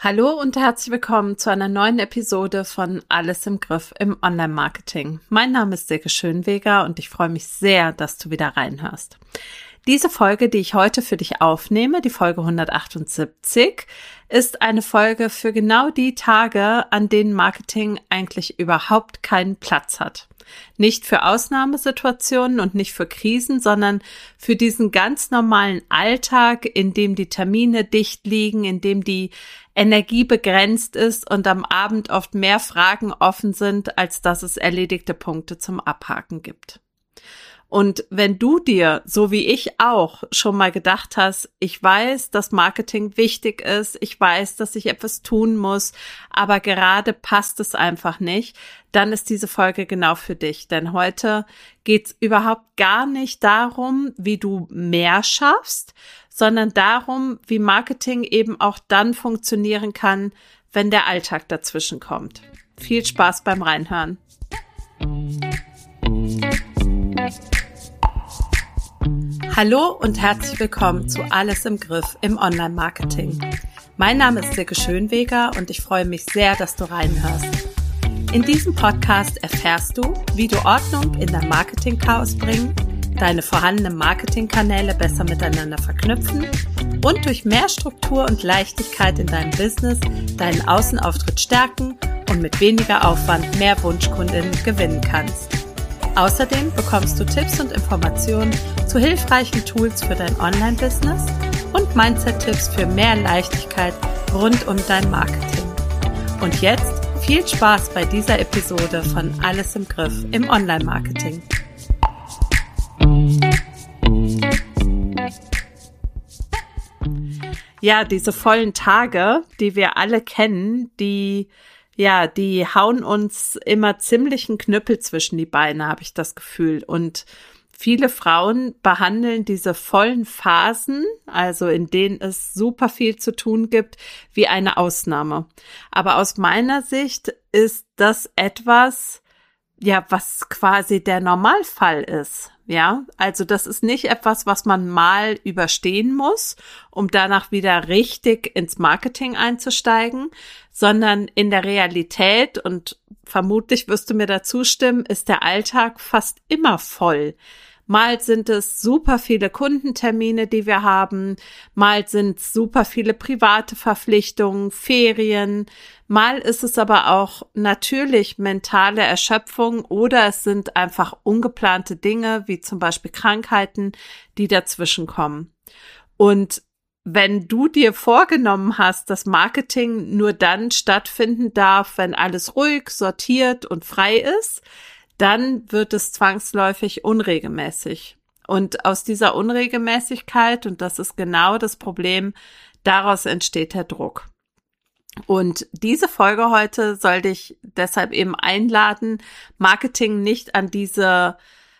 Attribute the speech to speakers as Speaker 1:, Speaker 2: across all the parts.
Speaker 1: Hallo und herzlich willkommen zu einer neuen Episode von Alles im Griff im Online-Marketing. Mein Name ist Silke Schönweger und ich freue mich sehr, dass du wieder reinhörst. Diese Folge, die ich heute für dich aufnehme, die Folge 178, ist eine Folge für genau die Tage, an denen Marketing eigentlich überhaupt keinen Platz hat. Nicht für Ausnahmesituationen und nicht für Krisen, sondern für diesen ganz normalen Alltag, in dem die Termine dicht liegen, in dem die Energie begrenzt ist und am Abend oft mehr Fragen offen sind, als dass es erledigte Punkte zum Abhaken gibt. Und wenn du dir, so wie ich auch, schon mal gedacht hast, ich weiß, dass Marketing wichtig ist, ich weiß, dass ich etwas tun muss, aber gerade passt es einfach nicht, dann ist diese Folge genau für dich. Denn heute geht's überhaupt gar nicht darum, wie du mehr schaffst, sondern darum, wie Marketing eben auch dann funktionieren kann, wenn der Alltag dazwischen kommt. Viel Spaß beim Reinhören. Hallo und herzlich willkommen zu Alles im Griff im Online-Marketing. Mein Name ist Silke Schönweger und ich freue mich sehr, dass du reinhörst. In diesem Podcast erfährst du, wie du Ordnung in dein Marketing-Chaos bringen, deine vorhandenen Marketingkanäle besser miteinander verknüpfen und durch mehr Struktur und Leichtigkeit in deinem Business deinen Außenauftritt stärken und mit weniger Aufwand mehr Wunschkundinnen gewinnen kannst. Außerdem bekommst du Tipps und Informationen zu hilfreichen Tools für dein Online-Business und Mindset-Tipps für mehr Leichtigkeit rund um dein Marketing. Und jetzt viel Spaß bei dieser Episode von Alles im Griff im Online-Marketing. Ja, diese vollen Tage, die wir alle kennen, die hauen uns immer ziemlich einen Knüppel zwischen die Beine, habe ich das Gefühl. Und viele Frauen behandeln diese vollen Phasen, also in denen es super viel zu tun gibt, wie eine Ausnahme. Aber aus meiner Sicht ist das etwas, was quasi der Normalfall ist. Ja, also das ist nicht etwas, was man mal überstehen muss, um danach wieder richtig ins Marketing einzusteigen, sondern in der Realität, und vermutlich wirst du mir dazu stimmen, ist der Alltag fast immer voll. Mal sind es super viele Kundentermine, die wir haben, mal sind es super viele private Verpflichtungen, Ferien, mal ist es aber auch natürlich mentale Erschöpfung oder es sind einfach ungeplante Dinge, wie zum Beispiel Krankheiten, die dazwischen kommen. Und wenn du dir vorgenommen hast, dass Marketing nur dann stattfinden darf, wenn alles ruhig, sortiert und frei ist, dann wird es zwangsläufig unregelmäßig. Und aus dieser Unregelmäßigkeit, und das ist genau das Problem, daraus entsteht der Druck. Und diese Folge heute soll dich deshalb eben einladen, Marketing nicht an diese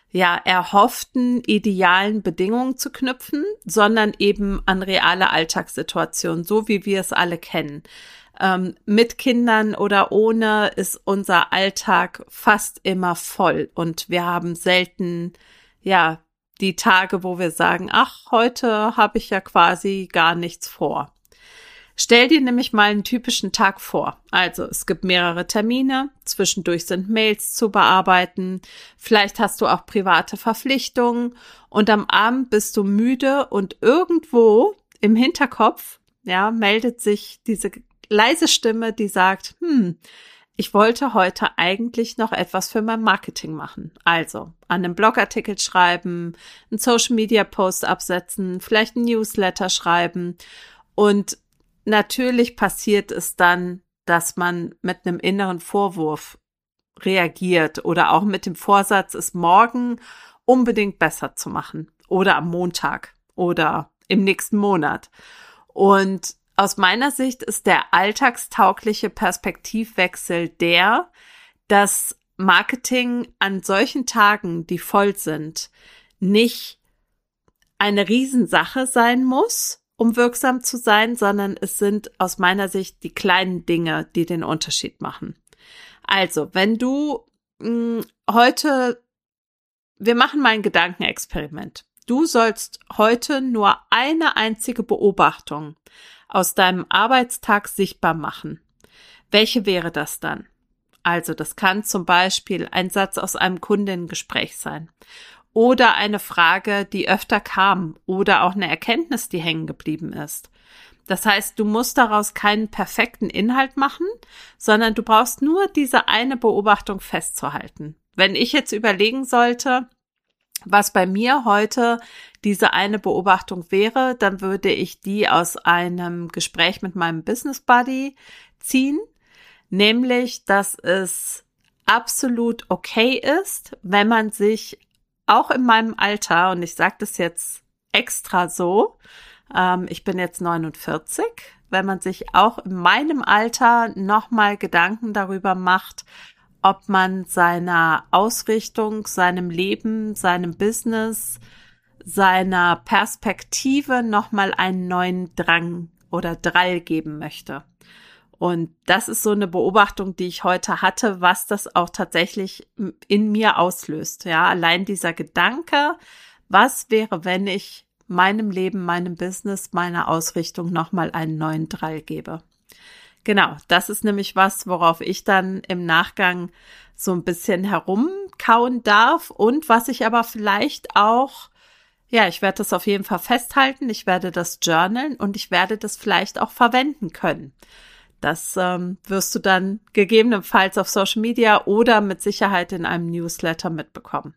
Speaker 1: erhofften, idealen Bedingungen zu knüpfen, sondern eben an reale Alltagssituationen, so wie wir es alle kennen. Mit Kindern oder ohne ist unser Alltag fast immer voll und wir haben selten, die Tage, wo wir sagen, ach, heute habe ich ja quasi gar nichts vor. Stell dir nämlich mal einen typischen Tag vor. Also es gibt mehrere Termine, zwischendurch sind Mails zu bearbeiten, vielleicht hast du auch private Verpflichtungen und am Abend bist du müde und irgendwo im Hinterkopf, meldet sich diese leise Stimme, die sagt, ich wollte heute eigentlich noch etwas für mein Marketing machen. Also an einem Blogartikel schreiben, einen Social-Media-Post absetzen, vielleicht einen Newsletter schreiben. Und natürlich passiert es dann, dass man mit einem inneren Vorwurf reagiert oder auch mit dem Vorsatz, es morgen unbedingt besser zu machen oder am Montag oder im nächsten Monat. Und aus meiner Sicht ist der alltagstaugliche Perspektivwechsel der, dass Marketing an solchen Tagen, die voll sind, nicht eine Riesensache sein muss, um wirksam zu sein, sondern es sind aus meiner Sicht die kleinen Dinge, die den Unterschied machen. Also, wenn du heute, wir machen mal ein Gedankenexperiment. Du sollst heute nur eine einzige Beobachtung aus deinem Arbeitstag sichtbar machen. Welche wäre das dann? Also das kann zum Beispiel ein Satz aus einem Kundengespräch sein oder eine Frage, die öfter kam oder auch eine Erkenntnis, die hängen geblieben ist. Das heißt, du musst daraus keinen perfekten Inhalt machen, sondern du brauchst nur diese eine Beobachtung festzuhalten. Wenn ich jetzt überlegen sollte, was bei mir heute diese eine Beobachtung wäre, dann würde ich die aus einem Gespräch mit meinem Business Buddy ziehen, nämlich, dass es absolut okay ist, wenn man sich auch in meinem Alter, und ich sage das jetzt extra so, ich bin jetzt 49, wenn man sich auch in meinem Alter nochmal Gedanken darüber macht, ob man seiner Ausrichtung, seinem Leben, seinem Business, seiner Perspektive nochmal einen neuen Drang oder Drall geben möchte. Und das ist so eine Beobachtung, die ich heute hatte, was das auch tatsächlich in mir auslöst. Ja, allein dieser Gedanke, was wäre, wenn ich meinem Leben, meinem Business, meiner Ausrichtung nochmal einen neuen Drall gebe. Genau, das ist nämlich was, worauf ich dann im Nachgang so ein bisschen herumkauen darf und was ich aber vielleicht auch, ja, ich werde das auf jeden Fall festhalten, ich werde das journalen und ich werde das vielleicht auch verwenden können. Das wirst du dann gegebenenfalls auf Social Media oder mit Sicherheit in einem Newsletter mitbekommen.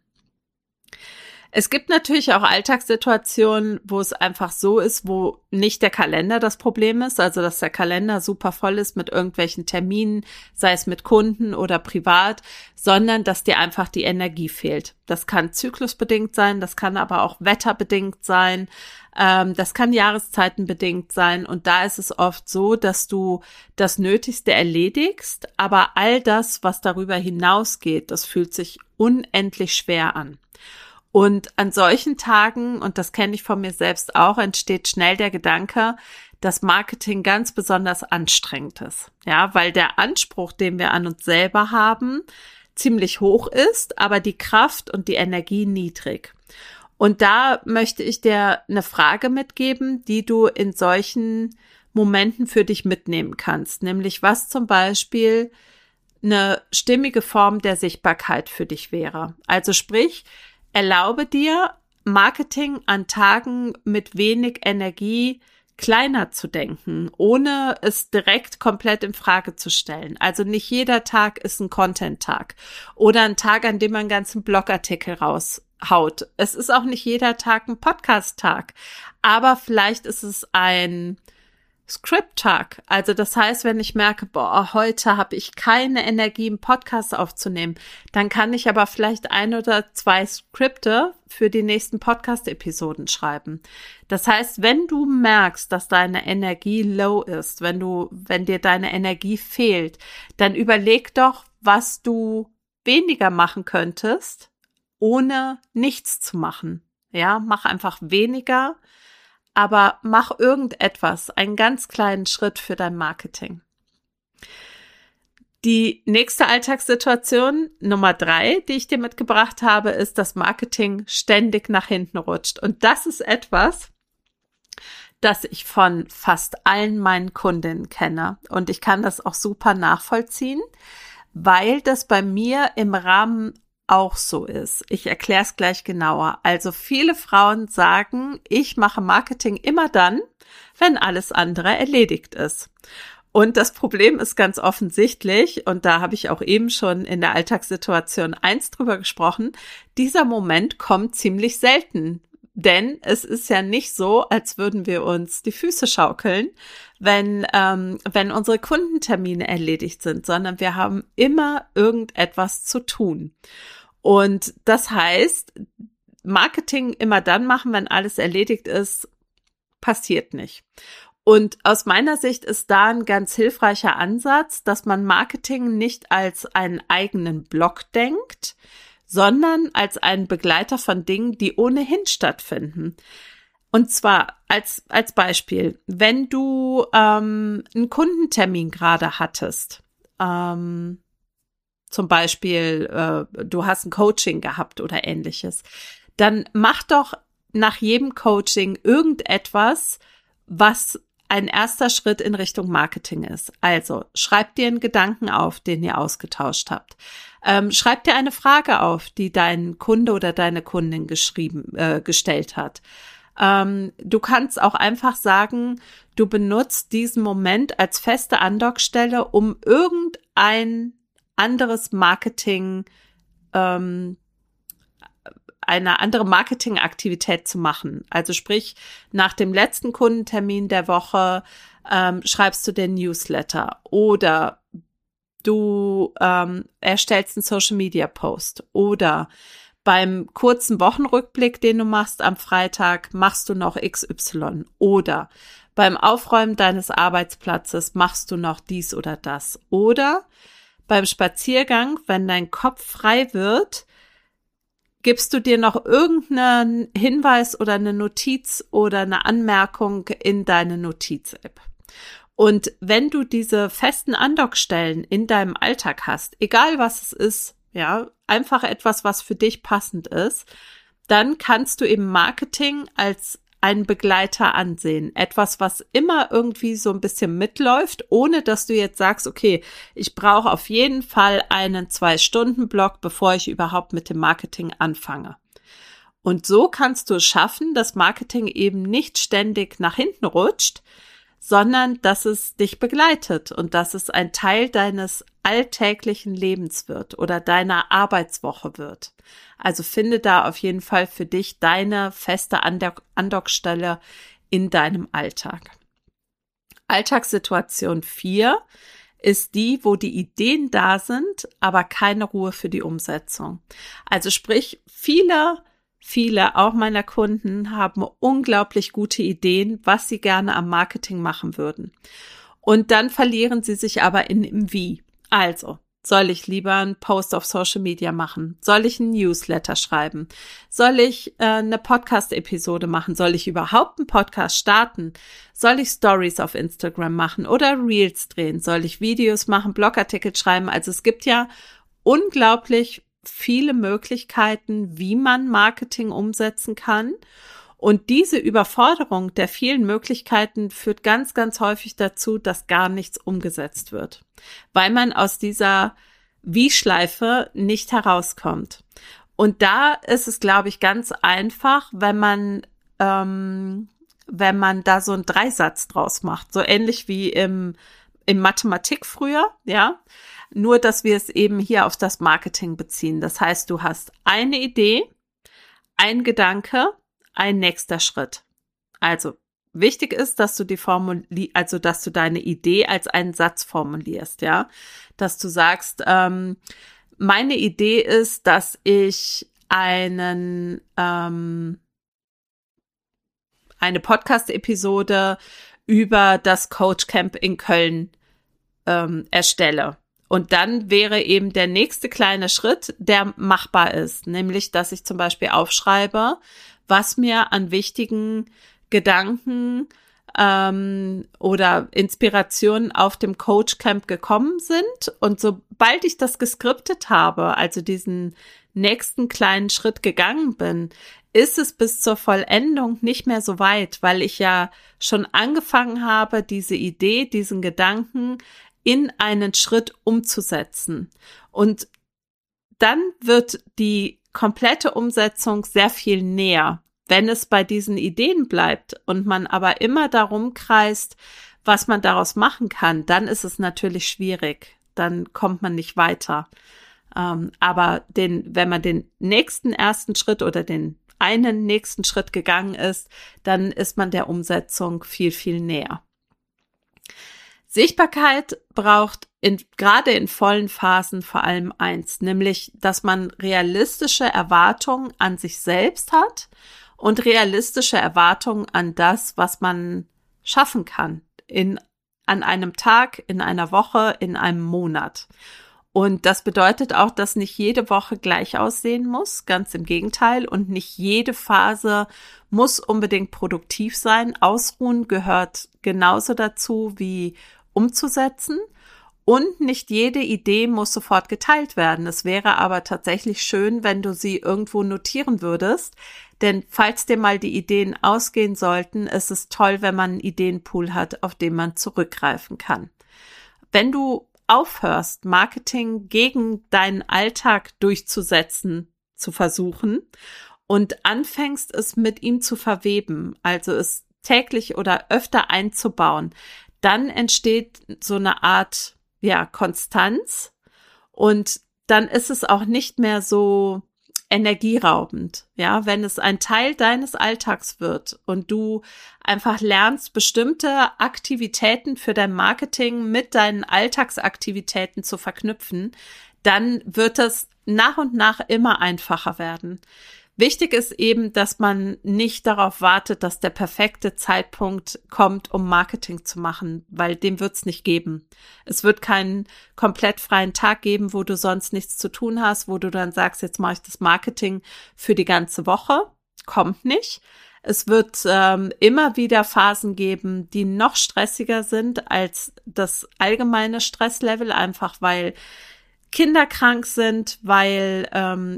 Speaker 1: Es gibt natürlich auch Alltagssituationen, wo es einfach so ist, wo nicht der Kalender das Problem ist, also dass der Kalender super voll ist mit irgendwelchen Terminen, sei es mit Kunden oder privat, sondern dass dir einfach die Energie fehlt. Das kann zyklusbedingt sein, das kann aber auch wetterbedingt sein, das kann jahreszeitenbedingt sein und da ist es oft so, dass du das Nötigste erledigst, aber all das, was darüber hinausgeht, das fühlt sich unendlich schwer an. Und an solchen Tagen, und das kenne ich von mir selbst auch, entsteht schnell der Gedanke, dass Marketing ganz besonders anstrengend ist. Ja, weil der Anspruch, den wir an uns selber haben, ziemlich hoch ist, aber die Kraft und die Energie niedrig. Und da möchte ich dir eine Frage mitgeben, die du in solchen Momenten für dich mitnehmen kannst. Nämlich, was zum Beispiel eine stimmige Form der Sichtbarkeit für dich wäre. Also sprich, erlaube dir, Marketing an Tagen mit wenig Energie kleiner zu denken, ohne es direkt komplett in Frage zu stellen. Also nicht jeder Tag ist ein Content-Tag oder ein Tag, an dem man einen ganzen Blogartikel raushaut. Es ist auch nicht jeder Tag ein Podcast-Tag, aber vielleicht ist es ein Script-Tag. Also das heißt, wenn ich merke, heute habe ich keine Energie, einen Podcast aufzunehmen, dann kann ich aber vielleicht 1 oder 2 Skripte für die nächsten Podcast-Episoden schreiben. Das heißt, wenn du merkst, dass deine Energie low ist, wenn dir deine Energie fehlt, dann überleg doch, was du weniger machen könntest, ohne nichts zu machen. Ja, mach einfach weniger, aber mach irgendetwas, einen ganz kleinen Schritt für dein Marketing. Die nächste Alltagssituation, Nummer 3, die ich dir mitgebracht habe, ist, dass Marketing ständig nach hinten rutscht. Und das ist etwas, das ich von fast allen meinen Kundinnen kenne. Und ich kann das auch super nachvollziehen, weil das bei mir im Rahmen auch so ist. Ich erkläre es gleich genauer. Also viele Frauen sagen, ich mache Marketing immer dann, wenn alles andere erledigt ist. Und das Problem ist ganz offensichtlich, und da habe ich auch eben schon in der Alltagssituation 1 drüber gesprochen, dieser Moment kommt ziemlich selten. Denn es ist ja nicht so, als würden wir uns die Füße schaukeln, wenn unsere Kundentermine erledigt sind, sondern wir haben immer irgendetwas zu tun. Und das heißt, Marketing immer dann machen, wenn alles erledigt ist, passiert nicht. Und aus meiner Sicht ist da ein ganz hilfreicher Ansatz, dass man Marketing nicht als einen eigenen Block denkt, sondern als einen Begleiter von Dingen, die ohnehin stattfinden. Und zwar als Beispiel, wenn du einen Kundentermin gerade hattest, zum Beispiel du hast ein Coaching gehabt oder ähnliches, dann mach doch nach jedem Coaching irgendetwas, was ein erster Schritt in Richtung Marketing ist. Also schreib dir einen Gedanken auf, den ihr ausgetauscht habt. Schreib dir eine Frage auf, die dein Kunde oder deine Kundin gestellt hat. Du kannst auch einfach sagen, du benutzt diesen Moment als feste Andockstelle, um irgendein anderes Marketing, eine andere Marketingaktivität zu machen. Also sprich, nach dem letzten Kundentermin der Woche schreibst du den Newsletter oder du erstellst einen Social-Media-Post oder beim kurzen Wochenrückblick, den du machst am Freitag, machst du noch XY oder beim Aufräumen deines Arbeitsplatzes machst du noch dies oder das oder beim Spaziergang, wenn dein Kopf frei wird, gibst du dir noch irgendeinen Hinweis oder eine Notiz oder eine Anmerkung in deine Notiz-App. Und wenn du diese festen Andockstellen in deinem Alltag hast, egal was es ist, ja, einfach etwas, was für dich passend ist, dann kannst du eben Marketing als einen Begleiter ansehen. Etwas, was immer irgendwie so ein bisschen mitläuft, ohne dass du jetzt sagst, okay, ich brauche auf jeden Fall einen 2-Stunden-Block, bevor ich überhaupt mit dem Marketing anfange. Und so kannst du es schaffen, dass Marketing eben nicht ständig nach hinten rutscht, sondern dass es dich begleitet und dass es ein Teil deines alltäglichen Lebens wird oder deiner Arbeitswoche wird. Also finde da auf jeden Fall für dich deine feste Andockstelle in deinem Alltag. Alltagssituation 4 ist die, wo die Ideen da sind, aber keine Ruhe für die Umsetzung. Also sprich, viele, auch meiner Kunden haben unglaublich gute Ideen, was sie gerne am Marketing machen würden. Und dann verlieren sie sich aber im Wie. Also, soll ich lieber einen Post auf Social Media machen? Soll ich einen Newsletter schreiben? Soll ich eine Podcast-Episode machen? Soll ich überhaupt einen Podcast starten? Soll ich Stories auf Instagram machen oder Reels drehen? Soll ich Videos machen, Blogartikel schreiben? Also es gibt ja unglaublich viele Möglichkeiten, wie man Marketing umsetzen kann. Und diese Überforderung der vielen Möglichkeiten führt ganz, ganz häufig dazu, dass gar nichts umgesetzt wird, weil man aus dieser Wie-Schleife nicht herauskommt. Und da ist es, glaube ich, ganz einfach, wenn man da so einen Dreisatz draus macht, so ähnlich wie in Mathematik früher, ja, nur dass wir es eben hier auf das Marketing beziehen. Das heißt, du hast eine Idee, ein Gedanke, ein nächster Schritt. Also wichtig ist, dass du dass du deine Idee als einen Satz formulierst, ja, dass du sagst, meine Idee ist, dass ich eine Podcast-Episode über das Coach Camp in Köln erstelle. Und dann wäre eben der nächste kleine Schritt, der machbar ist, nämlich, dass ich zum Beispiel aufschreibe, was mir an wichtigen Gedanken oder Inspirationen auf dem Coach Camp gekommen sind. Und sobald ich das geskriptet habe, also diesen nächsten kleinen Schritt gegangen bin, ist es bis zur Vollendung nicht mehr so weit, weil ich ja schon angefangen habe, diese Idee, diesen Gedanken in einen Schritt umzusetzen. Und dann wird die komplette Umsetzung sehr viel näher. Wenn es bei diesen Ideen bleibt und man aber immer darum kreist, was man daraus machen kann, dann ist es natürlich schwierig. Dann kommt man nicht weiter. Aber wenn man den nächsten ersten Schritt oder den einen nächsten Schritt gegangen ist, dann ist man der Umsetzung viel, viel näher. Sichtbarkeit braucht gerade in vollen Phasen vor allem eins, nämlich, dass man realistische Erwartungen an sich selbst hat und realistische Erwartungen an das, was man schaffen kann an einem Tag, in einer Woche, in einem Monat. Und das bedeutet auch, dass nicht jede Woche gleich aussehen muss, ganz im Gegenteil. Und nicht jede Phase muss unbedingt produktiv sein. Ausruhen gehört genauso dazu wie umzusetzen. Und nicht jede Idee muss sofort geteilt werden. Es wäre aber tatsächlich schön, wenn du sie irgendwo notieren würdest, Denn falls dir mal die Ideen ausgehen sollten, ist es toll, wenn man einen Ideenpool hat, auf den man zurückgreifen kann. Wenn du aufhörst, Marketing gegen deinen Alltag durchzusetzen, zu versuchen und anfängst, es mit ihm zu verweben, also es täglich oder öfter einzubauen, dann entsteht so eine Art, Konstanz und dann ist es auch nicht mehr so energieraubend, wenn es ein Teil deines Alltags wird und du einfach lernst, bestimmte Aktivitäten für dein Marketing mit deinen Alltagsaktivitäten zu verknüpfen, dann wird es nach und nach immer einfacher werden. Wichtig ist eben, dass man nicht darauf wartet, dass der perfekte Zeitpunkt kommt, um Marketing zu machen, weil den wird es nicht geben. Es wird keinen komplett freien Tag geben, wo du sonst nichts zu tun hast, wo du dann sagst, jetzt mache ich das Marketing für die ganze Woche. Kommt nicht. Es wird immer wieder Phasen geben, die noch stressiger sind als das allgemeine Stresslevel, einfach weil Kinder krank sind, weil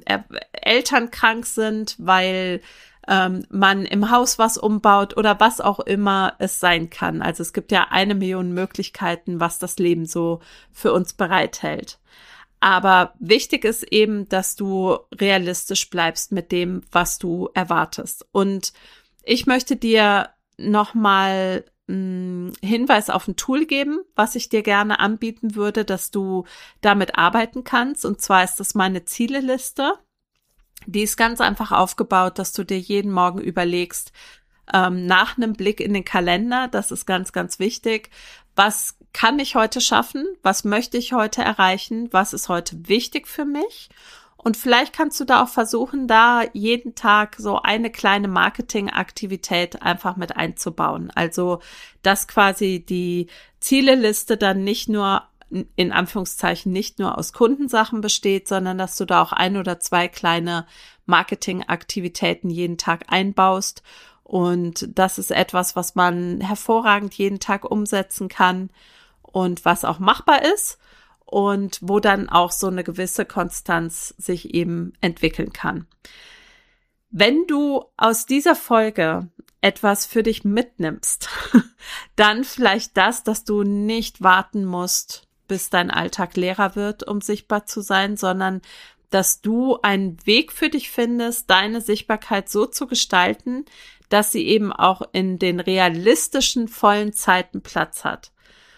Speaker 1: Eltern krank sind, weil man im Haus was umbaut oder was auch immer es sein kann. Also es gibt ja 1 Million Möglichkeiten, was das Leben so für uns bereithält. Aber wichtig ist eben, dass du realistisch bleibst mit dem, was du erwartest. Und ich möchte dir nochmal Hinweis auf ein Tool geben, was ich dir gerne anbieten würde, dass du damit arbeiten kannst. Und zwar ist das meine Zieleliste. Die ist ganz einfach aufgebaut, dass du dir jeden Morgen überlegst, nach einem Blick in den Kalender, das ist ganz, ganz wichtig, was kann ich heute schaffen, was möchte ich heute erreichen, was ist heute wichtig für mich. Und vielleicht kannst du da auch versuchen, da jeden Tag so eine kleine Marketingaktivität einfach mit einzubauen. Also, dass quasi die Zieleliste dann nicht nur, in Anführungszeichen, nicht nur aus Kundensachen besteht, sondern dass du da auch 1 oder 2 kleine Marketingaktivitäten jeden Tag einbaust. Und das ist etwas, was man hervorragend jeden Tag umsetzen kann und was auch machbar ist. Und wo dann auch so eine gewisse Konstanz sich eben entwickeln kann. Wenn du aus dieser Folge etwas für dich mitnimmst, dann vielleicht das, dass du nicht warten musst, bis dein Alltag leerer wird, um sichtbar zu sein, sondern dass du einen Weg für dich findest, deine Sichtbarkeit so zu gestalten, dass sie eben auch in den realistischen, vollen Zeiten Platz hat.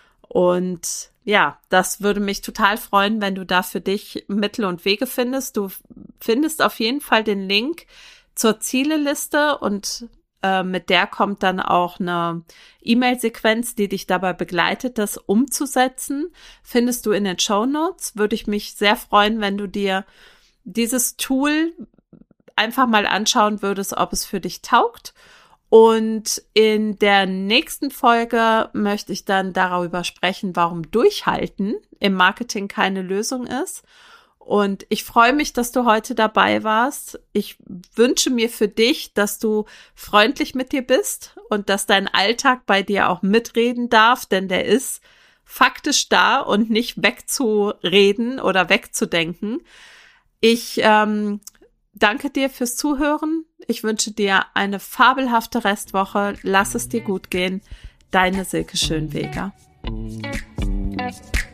Speaker 1: Und das würde mich total freuen, wenn du da für dich Mittel und Wege findest. Du findest auf jeden Fall den Link zur Zieleliste und mit der kommt dann auch eine E-Mail-Sequenz, die dich dabei begleitet, das umzusetzen. Findest du in den Shownotes. Würde ich mich sehr freuen, wenn du dir dieses Tool einfach mal anschauen würdest, ob es für dich taugt. Und in der nächsten Folge möchte ich dann darüber sprechen, warum Durchhalten im Marketing keine Lösung ist. Und ich freue mich, dass du heute dabei warst. Ich wünsche mir für dich, dass du freundlich mit dir bist und dass dein Alltag bei dir auch mitreden darf, denn der ist faktisch da und nicht wegzureden oder wegzudenken. Ich danke dir fürs Zuhören. Ich wünsche dir eine fabelhafte Restwoche. Lass es dir gut gehen. Deine Silke Schönweger.